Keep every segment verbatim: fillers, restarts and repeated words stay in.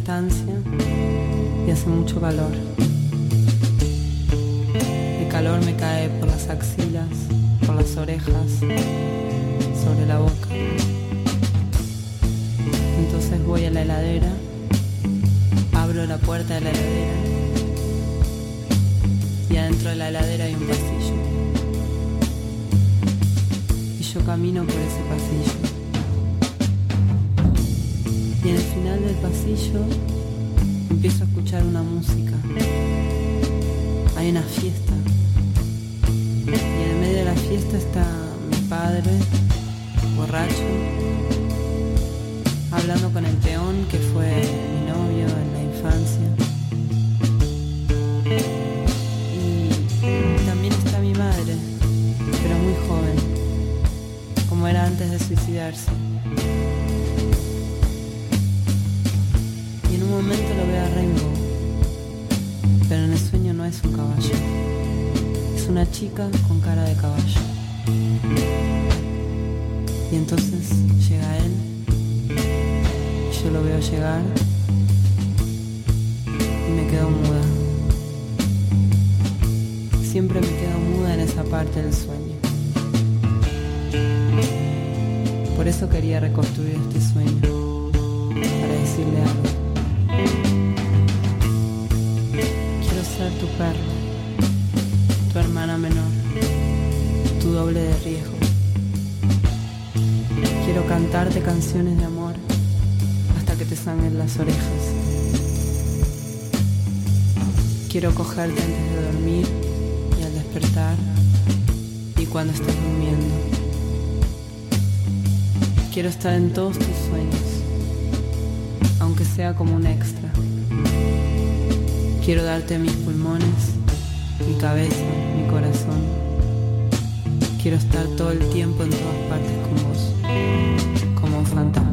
estancia y hace mucho calor. El calor me cae por las axilas, por las orejas, sobre la boca. Entonces voy a la heladera, abro la puerta de la heladera y adentro de la heladera hay un pasillo. Y yo camino por ese pasillo. Y en el final del pasillo empiezo a escuchar una música. Hay una fiesta. Y en el medio de la fiesta está mi padre, borracho, hablando con el peón que fue mi novio en la infancia. Y también está mi madre, pero muy joven, como era antes de suicidarse. Y en un momento lo veo a Rainbow, pero en el sueño no es un caballo, es una chica con cara de caballo. Y entonces llega él, yo lo veo llegar y me quedo muda. Siempre me quedo muda en esa parte del sueño. Por eso quería reconstruir este sueño, para decirle algo. Quiero ser tu perro, tu hermana menor, tu doble de riesgo. Quiero cantarte canciones de amor hasta que te sangren las orejas. Quiero cogerte antes de dormir y al despertar y cuando estés durmiendo. Quiero estar en todos tus sueños, aunque sea como un extra. Quiero darte mis pulmones, mi cabeza, mi corazón. Quiero estar todo el tiempo en todas partes con vos, como un fantasma.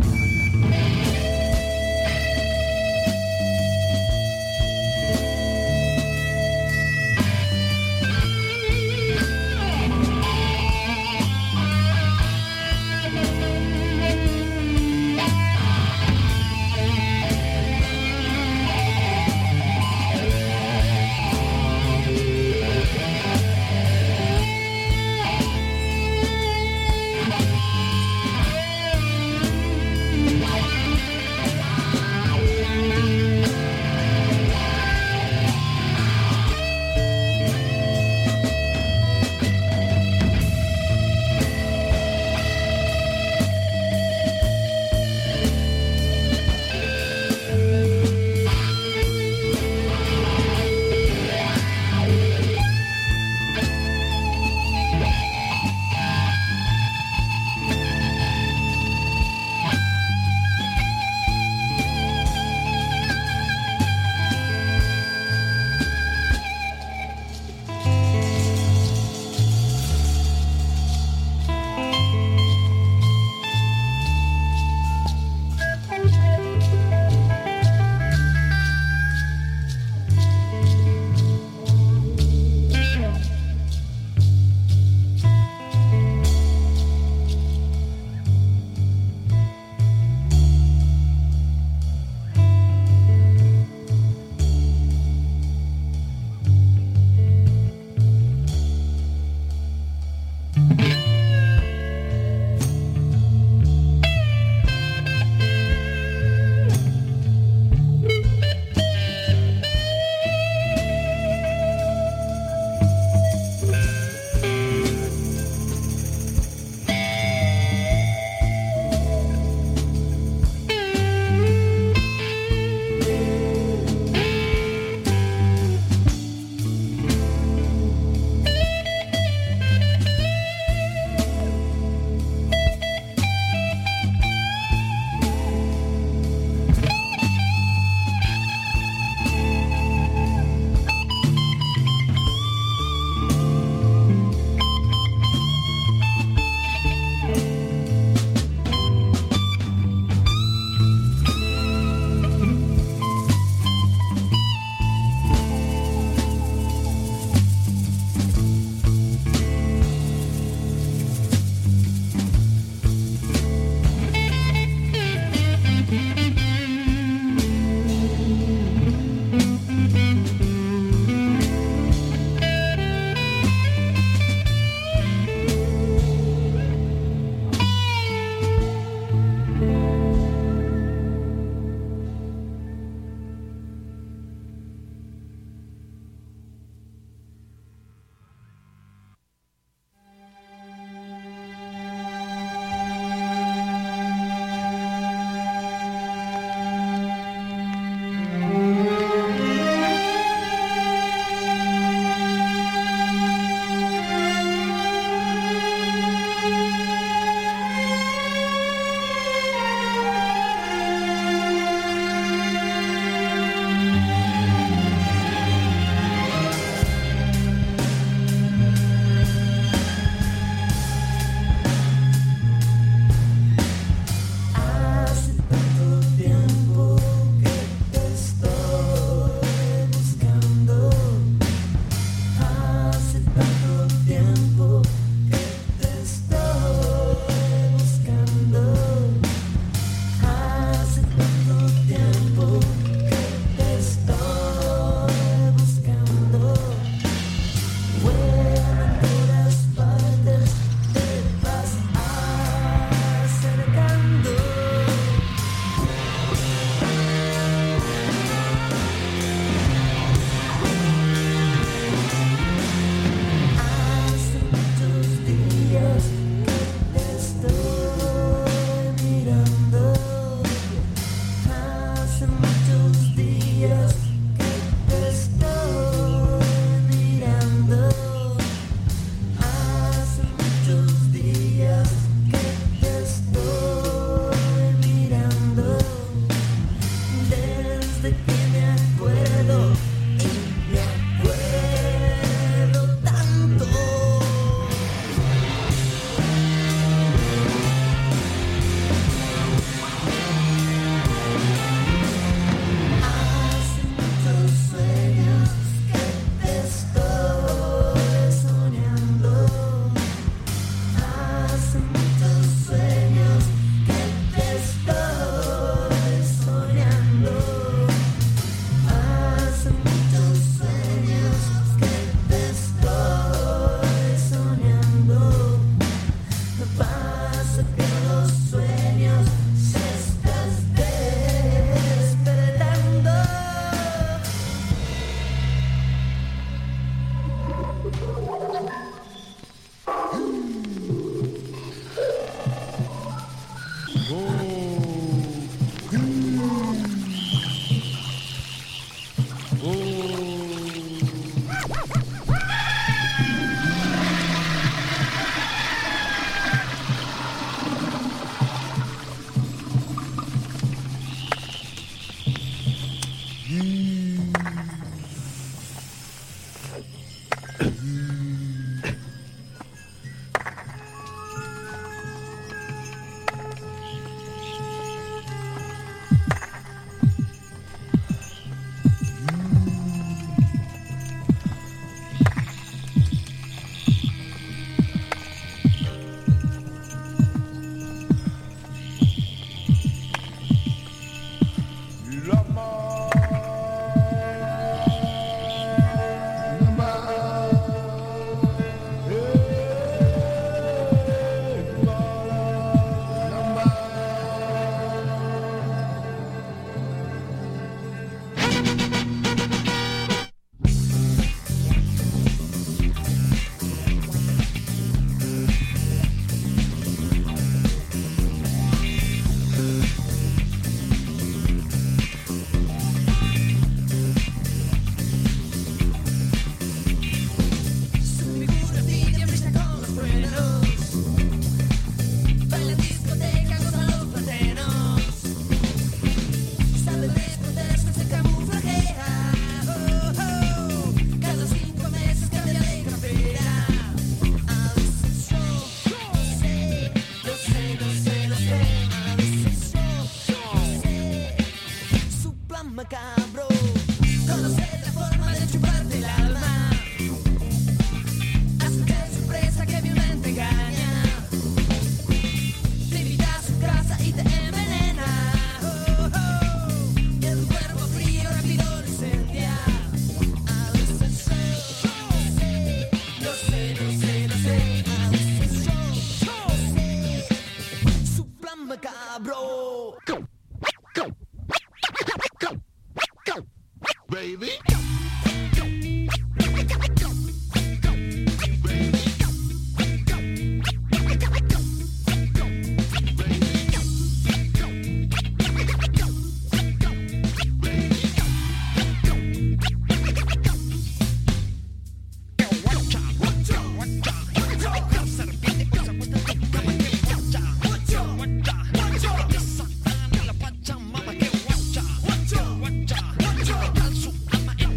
Guacha, guacha, guacha, guacha, guacha,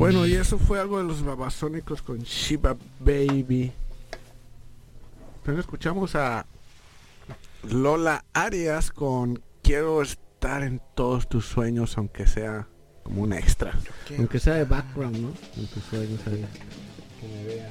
Bueno, y eso fue algo de los Babasónicos con Shiba Baby. Pero escuchamos a Lola Arias con Quiero estar en todos tus sueños, aunque sea como un extra. Aunque sea de background, ¿no? En tus sueños ahí. Que me vea.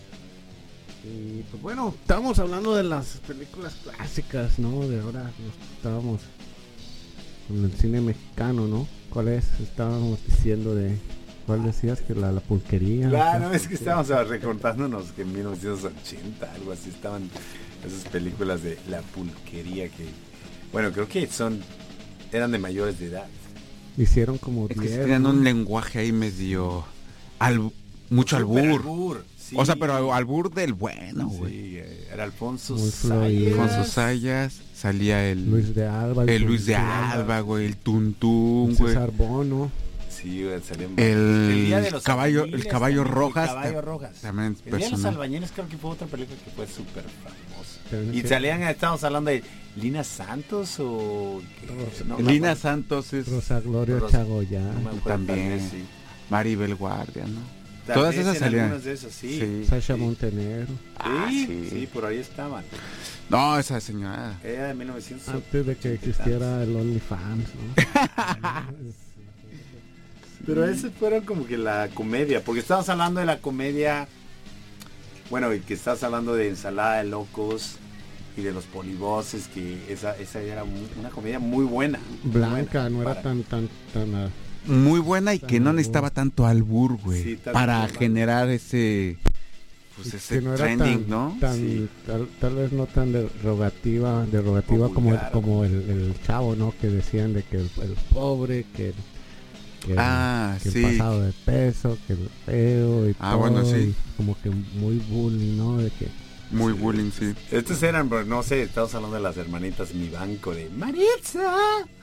Y pues bueno, estábamos hablando de las películas clásicas, ¿no? De ahora nos estábamos con el cine mexicano, ¿no? ¿Cuál es? Estábamos diciendo de... ¿Cuál decías? Que la, la pulquería. Claro, no, es que estábamos recordándonos que en mil novecientos ochenta, algo así, estaban esas películas de la pulquería que, bueno, creo que son, eran de mayores de edad. Hicieron como es diez, que tenían ¿no? un lenguaje ahí medio, al, mucho albur. albur sí. O sea, pero albur del bueno, güey. Sí, era Alfonso Muy Sayas. fluido. Alfonso Sayas, salía el Luis de Alba. el Luis de Tuntún, Alba, güey, el Tuntún, güey. César Bono. Sí, güey, salían- El Día de los caballo- Albañiles el caballo también, Rojas, el caballo ta- Rojas. también El Día de los personal. Albañiles creo que fue otra película que fue súper famosa. Pero Y que- salían, estábamos hablando de Lina Santos o... Rosa- no, no, Lina no, Santos es Rosa Gloria Rosa- Chagoyán. no me acuerdo, también. tal vez sí. Maribel Guardia, ¿no? Tal Todas vez esas en salían. algunas de esas, sí. Sí. Sasha Sí. Montenegro. Ah, Sí, sí. sí, por ahí estaban. No, esa señora. Era de mil novecientos Antes de que existiera el OnlyFans, ¿no? Pero esas fueron como que la comedia, porque estabas hablando de la comedia, bueno, y que estás hablando de Ensalada de Locos y de los Polivoces, que esa esa era muy- una comedia muy buena. muy Blanca, buena no era para- tan, tan, tan... ah, Muy buena y que no Albur. necesitaba tanto albur, güey. Sí, tanto para albur. generar ese... Pues que ese no era trending, tan, ¿no? tan- Sí. tal, tal vez no tan derogativa, derogativa O como, el, vulgar. como el, el chavo, ¿no? Que decían de que el, el pobre, que el, que el- Ah, que el sí. pasado de peso, que el feo y Ah, todo, bueno, sí. y como que muy bullying, ¿no? De que Muy bullying, sí. Estos eran, bro, no sé, estamos hablando de las hermanitas Mi Banco de Maritza.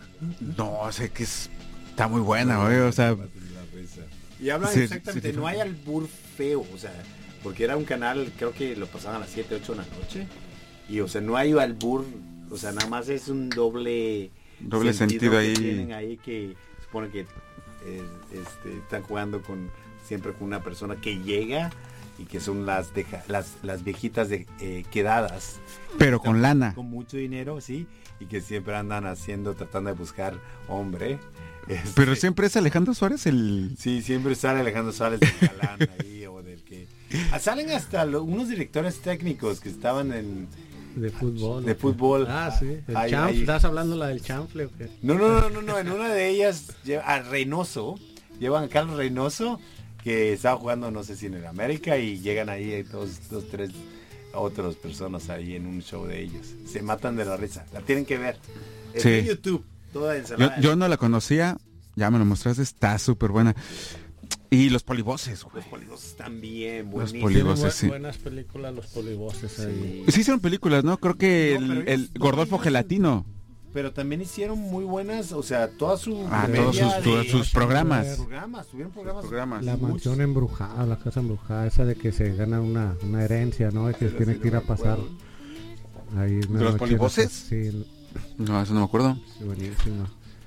No, sé que es... Está muy buena, güey, o sea... Y hablan Sí, exactamente, sí, no sí. hay albur feo, o sea, porque era un canal, creo que lo pasaban a las siete, ocho de la noche. Y, o sea, no hay albur, o sea, nada más es un doble... Doble sentido que ahí. Tienen ahí que supone que eh, este, están jugando con siempre con una persona que llega y que son las deja, las, las viejitas de, eh, quedadas. Pero con lana. Con mucho dinero, sí, y que siempre andan haciendo, tratando de buscar hombre. Este, Pero siempre es Alejandro Suárez el... Sí, siempre sale Alejandro Suárez del galán ahí, o del que... Ah, salen hasta lo- unos directores técnicos que estaban en... de fútbol. De ¿no? fútbol. Ah, sí. El Ahí- chanfle. ahí. ¿Estás hablando la del chanfle o qué? No, no, no, no, no, en una de ellas lleva a Reynoso, llevan a Carlos Reynoso, que estaba jugando, no sé si en el América, y llegan ahí hay dos, dos, tres otras personas ahí en un show de ellos. Se matan de la risa, la tienen que ver. Está Sí. en YouTube, toda Yo, ensalada. yo no la conocía, ya me lo mostraste, está súper buena. Y los polivoces, güey. Los polivoces también, Los buenísimos. polivoces. Tienen bu- sí. buenas películas los polivoces ahí. Sí. Sí hicieron películas, ¿no? Creo que No, pero el, ellos- el Gordolfo ellos- Gelatino. Pero también hicieron muy buenas, o sea, toda su Ah, comedia todos sus, de- todos sus programas. programas, tuvieron programas. Programas. La muchos. mansión embrujada, la casa embrujada, esa de que se gana una, una herencia, ¿no? De que Pero tiene sí que ir no a me pasar acuerdo. ahí una ¿De los noche polivoces? Sí, No, eso no me acuerdo. sí, buenísimo.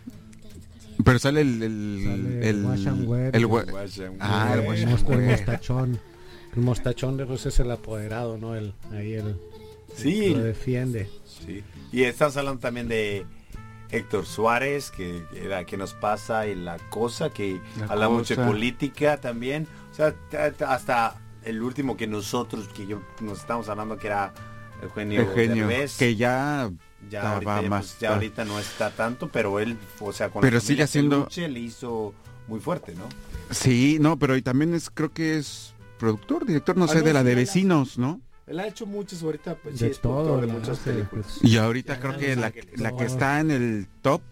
Pero sale el... el, Sale el, Wash and Wear. el wa- Guasha, Ah, el el, Wash el and mos- el Wear. mostachón. El mostachón de José es el apoderado, ¿no? El, ahí el, Sí. lo defiende. Sí. Y estamos hablando también de Héctor Suárez, que era ¿Qué nos pasa? Y La Cosa, que La habla mucho de Cosa. política también. O sea, ta- ta- hasta el último que nosotros, que yo nos estamos hablando, que era Eugenio, Eugenio, Derbez. que ya... ya, ahorita, va ya, más- pues, ya ahorita no está tanto, pero él, o sea, con Pero la sigue familia haciendo- Peluche le hizo muy fuerte, ¿no? Sí, no, pero y también es, creo que es productor, director, no sé, Algo de la así, de él vecinos, ¿no? Él ha hecho muchos ahorita, pues sí, De es productor todo, de la muchas hace, películas. Y ahorita Ya, creo ya que Los la, Ángeles, la que todo. está en el top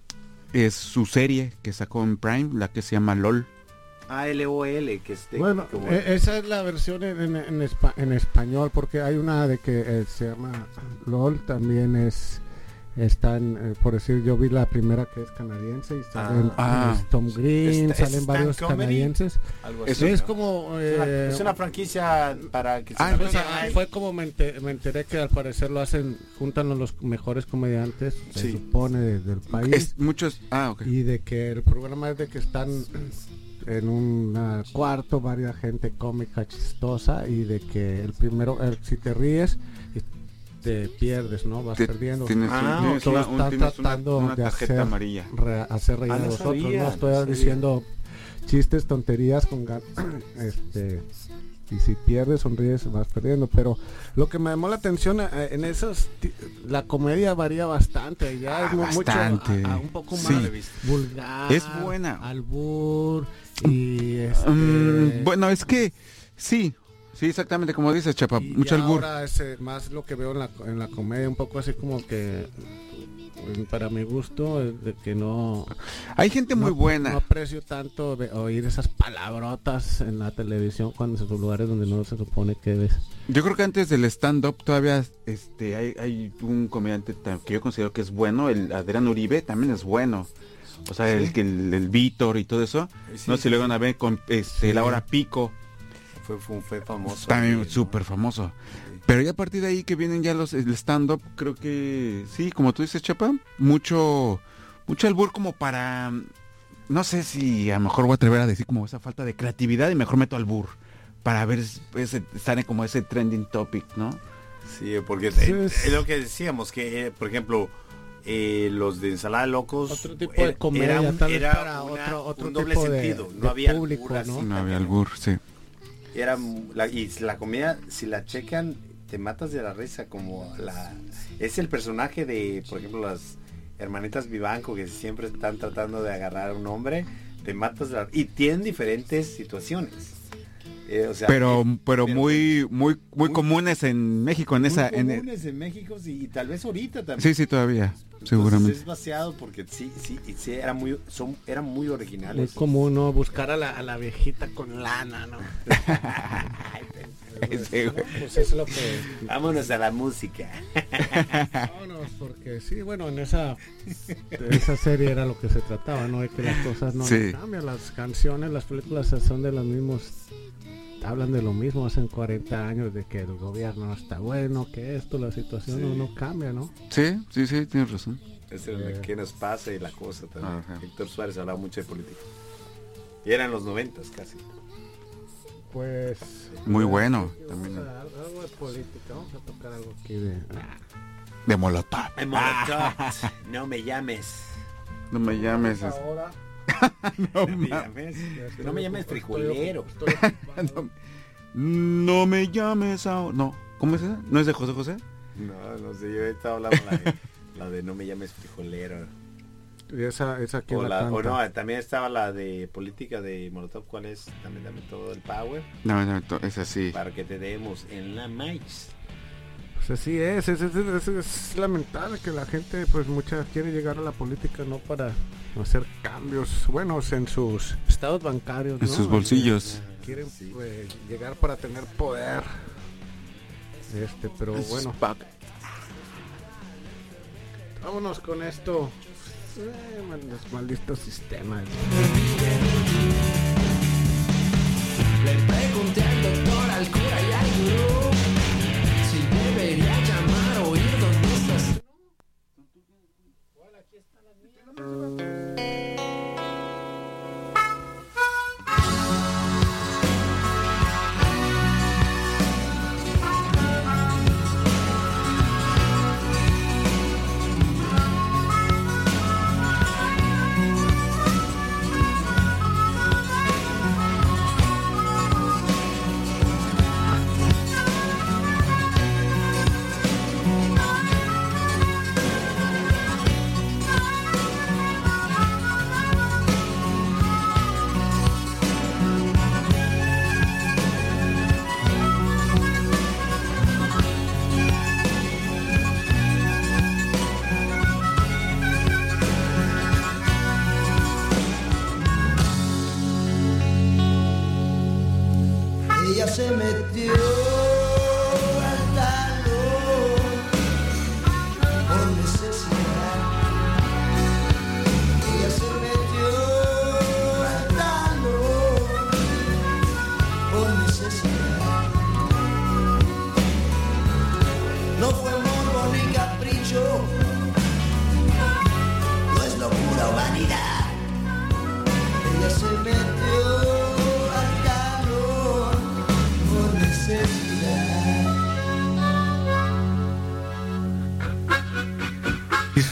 es su serie que sacó en Prime, la que se llama LOL. A L O L, que es de- Bueno, como- e- esa es la versión en, en, en espa- en español, porque hay una de que eh, se llama LOL, también es, están, eh, por decir, yo vi la primera que es canadiense, y salen Ah. es Tom Green, Esta- salen ¿es varios stand comedy? canadienses. algo Eso así, es ¿no? como... Es una, eh, es una franquicia para que se Ah, la o sea, vean. fue como me, ente- me enteré que al parecer lo hacen, juntan a los mejores comediantes, se Sí. supone, de- del país. Es muchos... Ah, ok. Y de que el programa es de que están en un uh, cuarto, varias gente cómica, chistosa, y de que el primero, el, si te ríes, te pierdes, ¿no? Vas Te- perdiendo. Tienes, Ah, un- tienes Todos una, un- están tienes una- tratando una de tarjeta hacer, amarilla. re- hacer reír Ah, a no nosotros. sabía, no estoy no sabía. diciendo chistes, tonterías con gan- este y si pierdes, sonríes, vas perdiendo. Pero lo que me llamó la atención eh, en esos, ti- la comedia varía bastante. Ya Ah, es mu- bastante. mucho a, a un poco Sí. más vulgar. Es buena. Albur y este, Mm, bueno, es que sí, sí, exactamente como dices, Chapa, y- mucho y albur. ahora es eh, más lo que veo en la, en la comedia, un poco así como que mm, para mi gusto, eh, de que no Hay gente muy no, buena. no aprecio tanto de oír esas palabrotas en la televisión cuando en sus lugares donde no se supone que ves. Yo creo que antes del stand-up todavía este, hay, hay un comediante tam- que yo considero que es bueno, el Adrián Uribe también es bueno. O sea, el que el, el Víctor y todo eso. Sí, no sí, sé si lo sí. van a ver con este, Sí. la hora pico. Fue, fue, fue famoso. También ¿no? súper famoso. Sí. Pero ya a partir de ahí que vienen ya los el stand-up, creo que sí, como tú dices, Chapa, mucho, mucho albur como para, no sé si a lo mejor voy a atrever a decir como esa falta de creatividad y mejor meto albur para ver ese, estar en como ese trending topic, ¿no? Sí, porque Sí, eh, es- es lo que decíamos, que eh, por ejemplo, eh, los de ensalada de locos Otro tipo era- de comedia, era un- tal vez era para una- otro, otro un doble tipo de, sentido, no de había público, albur así. ¿no? No había albur, sí. Era m- la, y la comedia, si la checan, te matas de la risa, como la es el personaje de, por ejemplo, las hermanitas Vivanco, que siempre están tratando de agarrar a un hombre, te matas de la, y tienen diferentes situaciones. Eh, o sea, Pero, eh, pero muy, muy, muy muy- comunes en México, en muy esa, en, comunes en México, sí, y tal vez ahorita también. sí, sí, todavía, Entonces, seguramente. es vaciado porque sí, sí, y sí era muy, son, eran muy Muy originales. común, ¿no? Buscar a la, a la viejita con lana, ¿no? Sí, güey. Pues es lo que... Vámonos a la música. Vámonos, porque sí, bueno, en esa, esa serie era lo que se trataba, ¿no? De que las cosas no Sí. cambian, las canciones, las películas son de los mismos, hablan de lo mismo, hacen cuarenta años de que el gobierno no está bueno, que esto, la situación no, no cambia, ¿no? Sí, sí, sí, tienes razón. Es el que nos pasa y la cosa también. Ajá. Víctor Suárez hablaba mucho de política. Y eran los noventas casi. Pues... Muy bueno, Vamos también. a- algo de política, vamos a tocar algo aquí de... De Molotov. No me llames. No me llames. es- Ahora... No, No me ma- llames. No me llames frijolero. Estoy ocupado. no me llames a... No, ¿cómo es esa? ¿No es de José José? No, no sé, yo estaba hablando la de, la de no me llames frijolero. Y esa, esa que O, la la, o canta. no, también estaba la de política de Molotov. ¿Cuál es? También dame todo el power No, no, to- es así. para que te demos en la maíz. Pues así es, es, es, es- es lamentable que la gente, pues mucha quiere llegar a la política no para hacer cambios buenos en sus estados bancarios, En ¿no? sus bolsillos. Quieren Sí. pues, llegar para tener poder. Este, pero bueno, vámonos con esto. Eh, mal- los malditos sistemas. Le pregunté al doctor, al cura y al gurú si debería llamar o ir donde estás.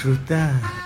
disfrutar.